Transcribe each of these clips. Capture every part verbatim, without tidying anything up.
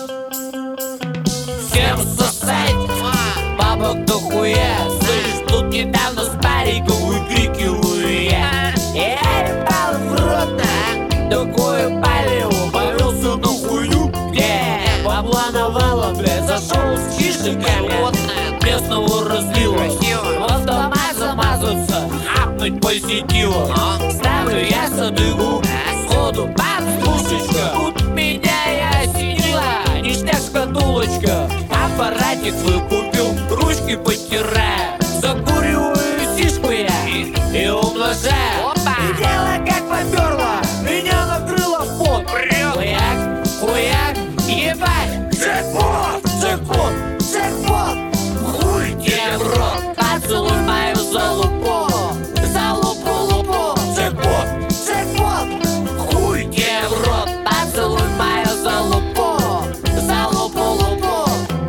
Всем сосать, бабок дохуя. Слышь, тут недавно с париком выкрикиваю я: я ебал в рот, а? Такое палево, повелся на хуйню, где бабла навала, блядь. Зашел с чишиками, местного разлива. В автомат замазаться, хапнуть позитива. Ставлю я садыгу, сходу бац, пушечка. Тут меня и осенила, ништяк шкатулочка. Аппаратик выкупил, ручки потирая. Закуриваю сишку я и, и умножаю. И дело как поперло, меня накрыло в пот. Хуяк, хуяк, ебать, джекпот, джекпот, джекпот. Хуй тебе в рот, поцелуй мою залупу, залупу-лупу. Джекпот, джекпот. Хуй тебе в рот, поцелуй мою залупу, залупу-лупу.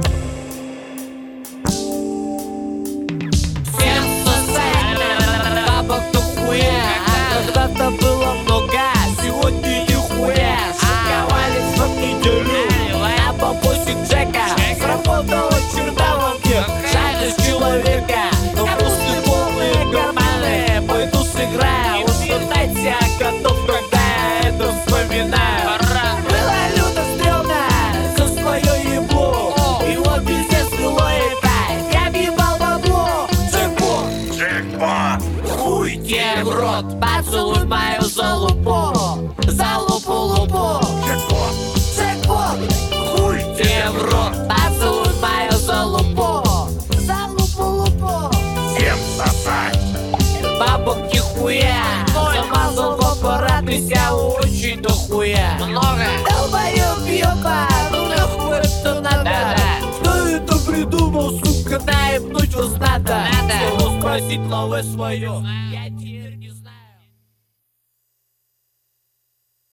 Всем сосать, бабок дохуя. Когда-то было много, сегодня нихуя. Шиковали срок неделю, а бабосик Джека сработала черта во мне, жадность человека. Но после полные карманы пойду сыграю. Успоминать себя готов, когда я это вспоминаю. Было люто стрёмно за свое ебло, и вот пиздец было ебать, я въебал бабло. Джекпот, Джекпот. хуй тебе в рот, поцелуй мою залупу, залупу-лупу. Джекпот. Джекпот, хуй тебе в рот, поцелуй мою залупу, залупу-лупу. Всем сосать. Бабок нихуя, замазал в аппарат и себя очень дохуя. Много. Долбоёб ёба, ну нахуй это надо? Кто это придумал, сука, наебнуть вас надо? Надо. Спросить лаве свое.